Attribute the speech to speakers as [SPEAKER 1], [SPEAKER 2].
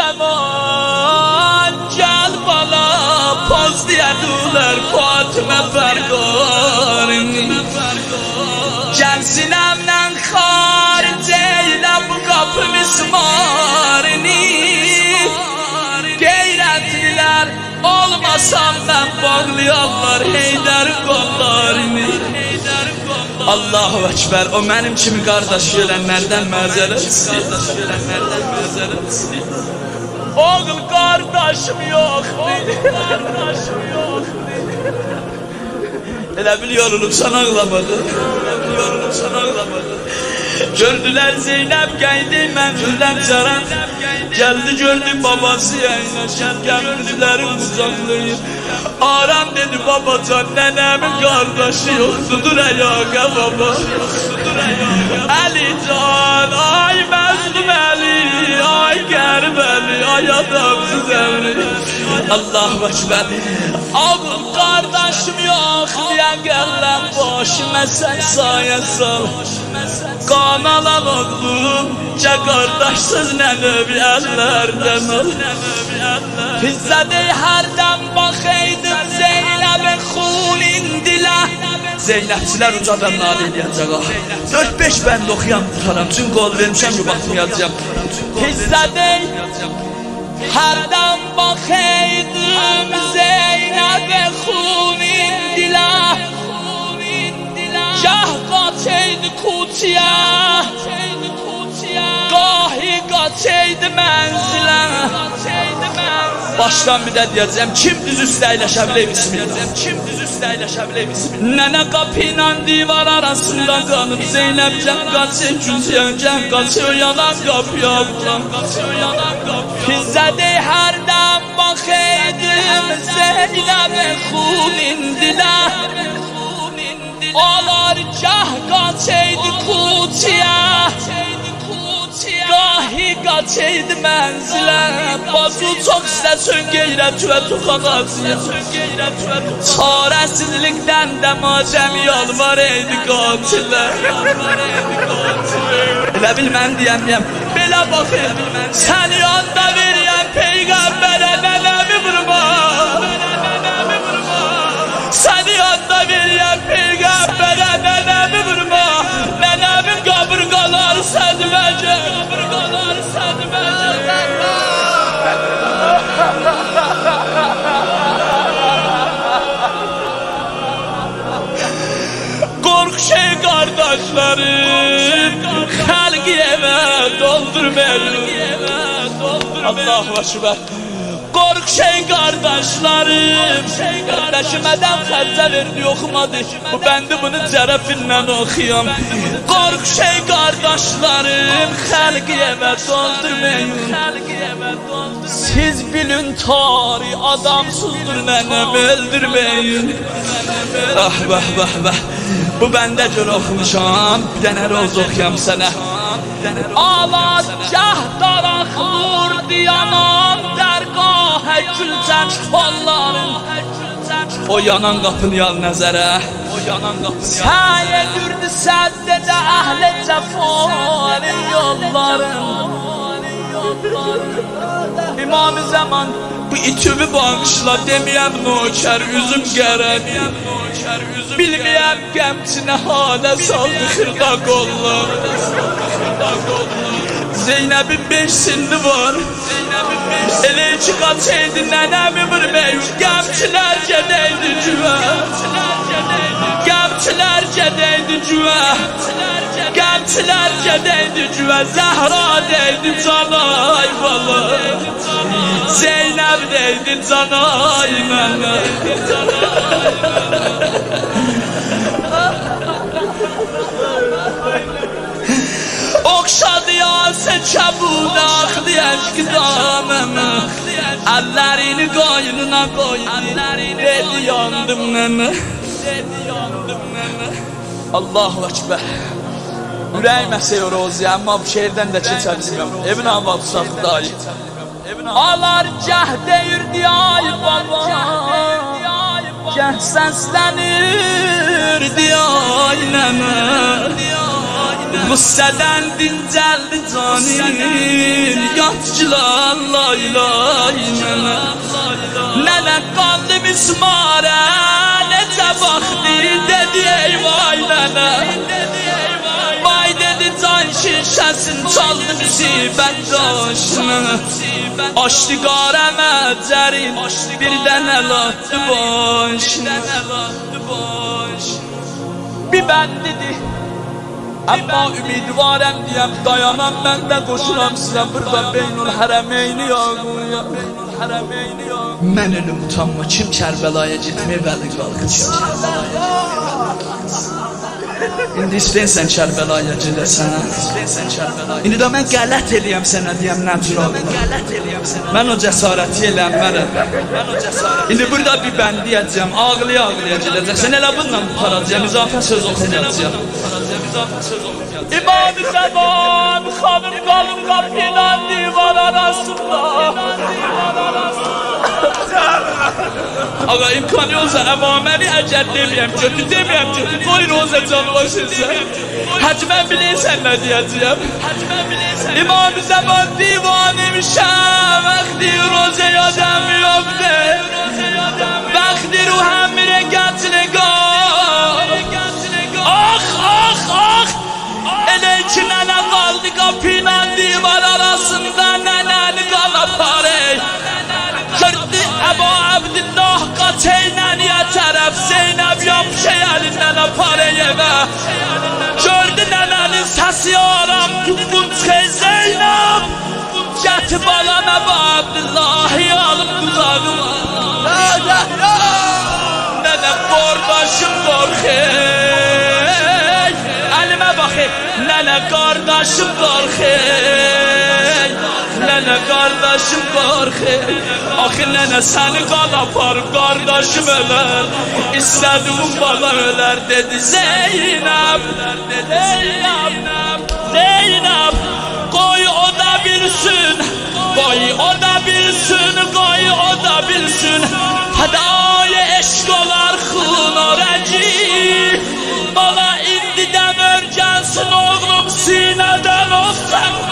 [SPEAKER 1] zaman gel bala poz diyedular Fatime Fergarini gel sinemden hariceyle bu kapı mismarini gayretliler olmasam ben bağlayanlar Heydər qollarını Allahu Ekber o benim kimi kardeş ölenlerden məzələ Oğul kardeşim yok Elə bil yorulup sana ağlamadı Gördüler Zeynep geldi menzilden caran Geldi gördü babası yayınlaşan Geldilerin kucaklayıp Aram dedi babacan nenemin kardeşi yoktu Dur ayağa baba Ali can ay məzlum Ali Ay Kərbəli ay adamsız əmri Allahu Ekber Ağıl kardeşim yok diyen gələn başıma sen saya sal Qanalan oğlum Ca kardeşsiz nənəvi əllərdən ol Fizzədə hərdən baxaydım Zeynəbin xulindilə Zeynəbçilər ucadan nadə eləyəcək 4-5 bənd oxuyan tutaram Çünki ol vermişəm ki baxım yazacağım Fizzədə hərdən baxaydım Zeynəbin xulindilə Gah qaçaydı kuçiyə Gahi qaçaydı mənzilə Başdan bir də deyəcəm Kim düz üstə əyləşəbilə bismillah Nənə qapıyla divar arasında qalıb Zeynəbcəm qaçır küçəyəcəm Qaçır yanan qapıya bulan Fizzədə hərdən baxaydım Zeynəbin xunindilə Alar gah qaçaydı kuçiyə Gahi qaçaydı mənzilə Bazı çox istəsin qeyrət və tuxanasıya Çarəsizlikdən də macəm yalvar eydi qatilər Elə bil mən deyəməyəm Belə baxın Sən yanda veriyən Peyğəmbərə nənəmi vurma Sən yanda veriyən Peyğəmbərə nənəmi vurma Nənəmin qaburqaları sədməcək Qorx şey kardeşlerim Xəlqi evə doldurmayın Allahu Ekber Qorx şey kardeşlerim Kardeşimeden xərcə verdi oxumadı Bu bəndi bunu cərəfindən oxuyam Qorx şey kardeşlerim Xəlqi evə doldurmayın Siz bilin tari adamsızdır nənəm öldürmeyin Ah vah vah vah Bu bəndə gör oxumuşam Bir dənə roz oxuyam sənə Ağlar gah daraq vurdu yanam Dərgahə gülcən xollarım O yanan qapını yal nəzərə Sən edirdi səddədə əhli cəfanın yollarım İmam-ı Zaman bu itübü bağışla deməyəm nökər üzüm qərəm Bilməyəm qəmçinə halə saldı xırda qollar Zeynəbin 5 sinni var Elə ki qaçaydı nənəmi vurmayın Qəmçilər gedəydi cüvə Qəmçilər gedəydi cüvə Qəmçilər gedəydi cüvə Zəhra deydi canay bala Zeynəb deydi canay mənə Oxşadı yası kəbud axlı əşqidaməmə Əllərini qoynuna qoydu Dedi yandım nənə Allahu Ekber Ürəyimə seyor ozi Amma bu şehirdən də keçə bilməm Evin havalı saxdayı Alar gəh deyirdi ay baba Gəh səslənirdi ay nənə Qüssədən dincəldi canin Yatçılar Allah mismare necə vaxtı dedi ey vay nənə. Vay dedi can şişəsin çaldı müsibət daşını. Açdı qarəmə cərin birdən əl atdı başını. Bir bəndidir amma ümidvarəm deyəm dayanam mən də qoşuram sizə burada Beynul Hərəmeyni yağuya. Mən ölüm utanma kim Kərbəlaya gitməyib əli qalxırsın. İndi istəyirsən Kərbəlaya gedəsən. İndi də mən qələt eləyəm sənə deyəm Nəcrabı. Mən o cəsarəti eləmərəm. İndi burada bir bəndiyəcəm, ağlaya-ağlaya gedəcəksən. Elə bununla qutaracaq, izafə söz oxuyacaq. İmam-ı Zaman, xanım qalım qapıyla divar arasında. Ağa imkan yoksa əvaməni əgər deməyəm, kötü deməyəm, kötü qoy Rozə canı başınsa. Həcmən bilirsən nə deyəcəyəm. İmam-ı Zaman divanıymışəm, vəxti Rozə yadəm yoxdur. Vəxti ruhəm rəqətliqar. Ax, ax, ax. Elə ki nənə qaldı qapıyla divar arasında nənəni qalaparey. Kırdı Əbu Abdillah qaçeynən yətərəf Zeynəb yapışə əlindən aparey evə. Gördü nənənin səsi aram tuqqun çıxey Zeynəb. Gəti balan Əbu Abdillahi alıb quzağıma. Nənə qardaşım qorxey. Əlimə baxey. Nənə qardaşım qorxey. Nənə qardaşım qorxey. Axı nənə səni qan aparıb qardaşım ölər. İstədiğim bala ölər dedi Zeynəb. Zeynəb qoy o da bilsin. Qoy o da bilsin. Qoy o da bilsin. Fədai eşq olar xun o rəci. Bala indidən örgənsin oğlum sinədən olsan.